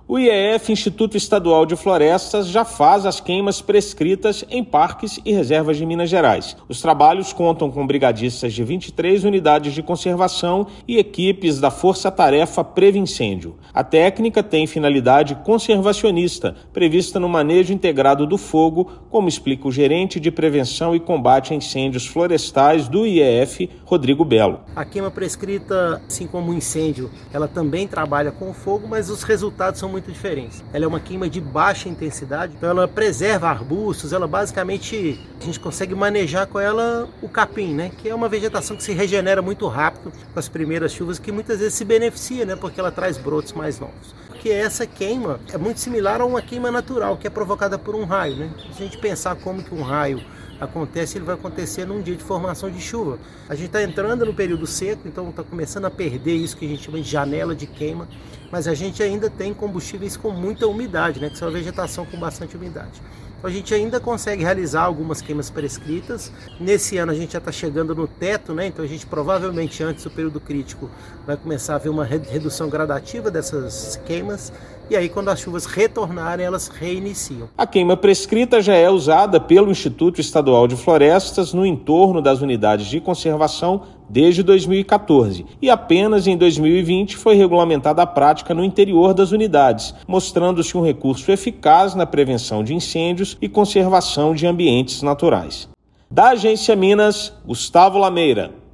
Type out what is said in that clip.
O IEF, Instituto Estadual de Florestas, já faz as queimas prescritas em parques e reservas de Minas Gerais. Os trabalhos contam com brigadistas de 23 unidades de conservação e equipes da Força Tarefa Previcêndio. A técnica tem finalidade conservacionista, prevista no manejo integrado do fogo, como explica o gerente de prevenção e combate a incêndios florestais do IEF, Rodrigo Belo. A queima prescrita, assim como o incêndio, ela também trabalha com o fogo, mas os resultados são muito diferentes. Ela é uma queima de baixa intensidade, então ela preserva arbustos, ela basicamente, a gente consegue manejar com ela o capim, né? Que é uma vegetação que se regenera muito rápido com as primeiras chuvas, que muitas vezes se beneficia, né? Porque ela traz brotos mais novos. Porque essa queima é muito similar a uma queima natural, que é provocada por um raio, né? Se a gente pensar como que um raio acontece, ele vai acontecer num dia de formação de chuva. A gente está entrando no período seco, então está começando a perder isso que a gente chama de janela de queima, mas a gente ainda tem combustíveis com muita umidade, né, que são a vegetação com bastante umidade. Então a gente ainda consegue realizar algumas queimas prescritas. Nesse ano a gente já está chegando no teto, né? Então a gente provavelmente antes do período crítico vai começar a ver uma redução gradativa dessas queimas. E aí, quando as chuvas retornarem, elas reiniciam. A queima prescrita já é usada pelo Instituto Estadual de Florestas no entorno das unidades de conservação desde 2014. E apenas em 2020 foi regulamentada a prática no interior das unidades, mostrando-se um recurso eficaz na prevenção de incêndios e conservação de ambientes naturais. Da Agência Minas, Gustavo Lameira.